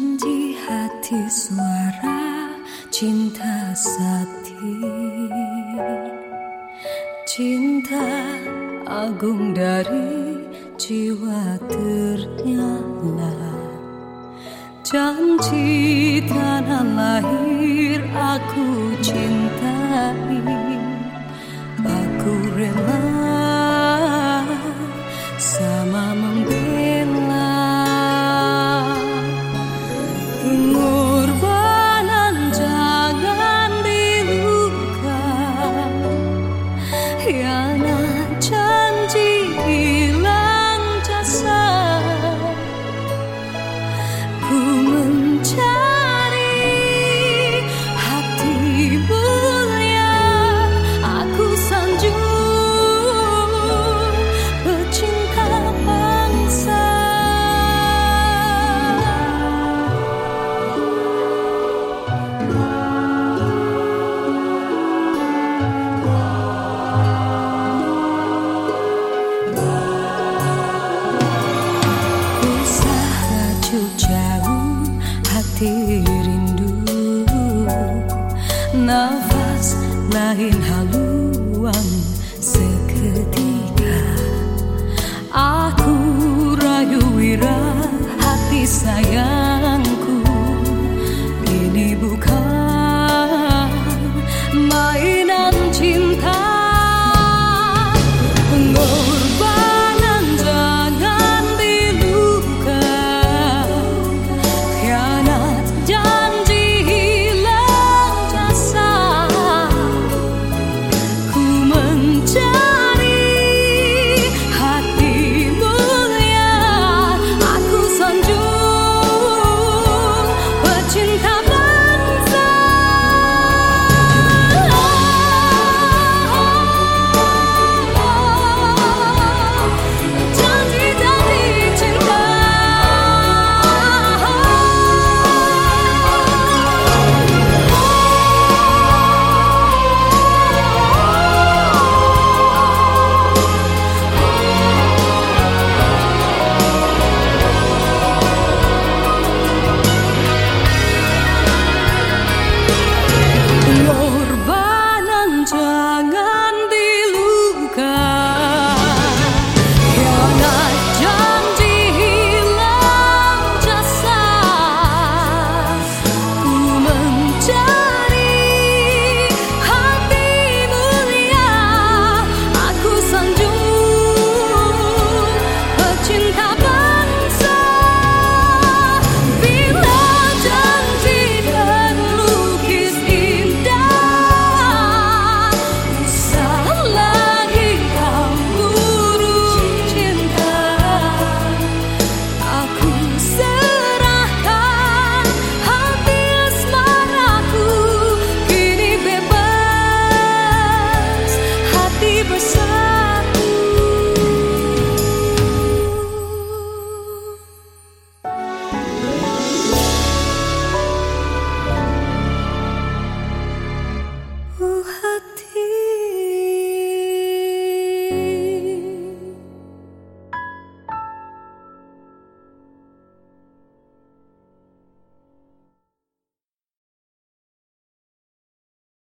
Janji hati suara cinta sakti, cinta agung dari jiwa ternyata. Janji tanah lahir aku cintai, aku rela sama membela. Pengorbanan jangan diluka, hianat janji hilang jasa. Ku mencari hati mulia, aku sanjung pecinta bangsa. Usah rajuk jauh hati rindu, nafas lain haluan seketika. Aku rayu wira hati sayangku, ini bukan mainan cinta. Pengorbanan jangan diluka, hianat janji hilang jasa. Ku mencari hati mulia, aku sanjung pecinta bangsa. Janji-janji cinta,